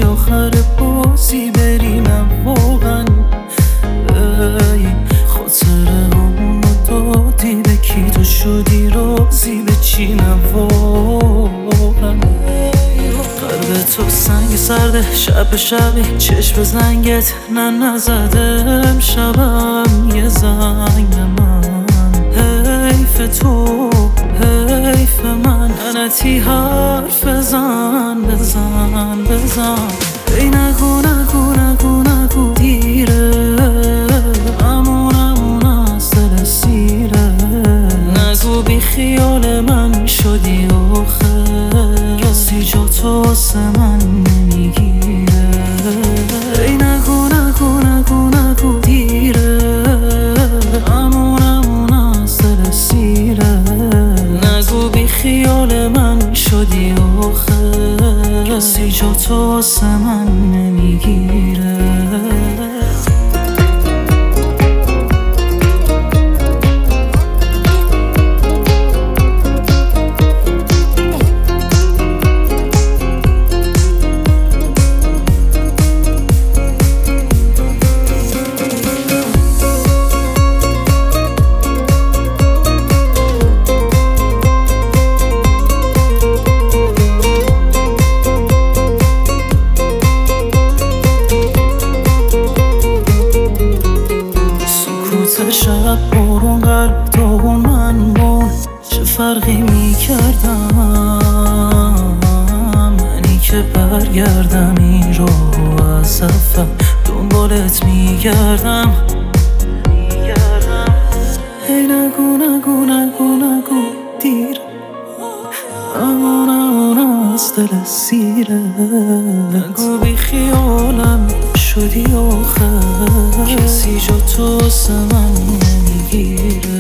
آخر بازی برینم واقعا. ای خاطره همونو دادی به کی، تو شدی رازی به چینم واقعا. قلب تو سنگ سرده شب به شبی چشم زنگت نزدم شبم یه زنگ من. حیف تو حیف من لعنتی حرف بزن ای نگو دیره امون از دل سیره. نگو بی خیال من شدی آخه کسی جا تو واسه من نمیگیره. ای نگو دیره امون از دل سیره. نگو بی خیال من شدی آخه کسی جا تو واسه من نمیگیره. شب برون قلب تو و من بون چه فرقی میکردم؟ منی که برگردم این رو از اول دنبالت میگردم. ای نگو دیر امون از دل سیره. نگو بی خیالم شدی آخه کسی جا تو واسه من نمیگیره.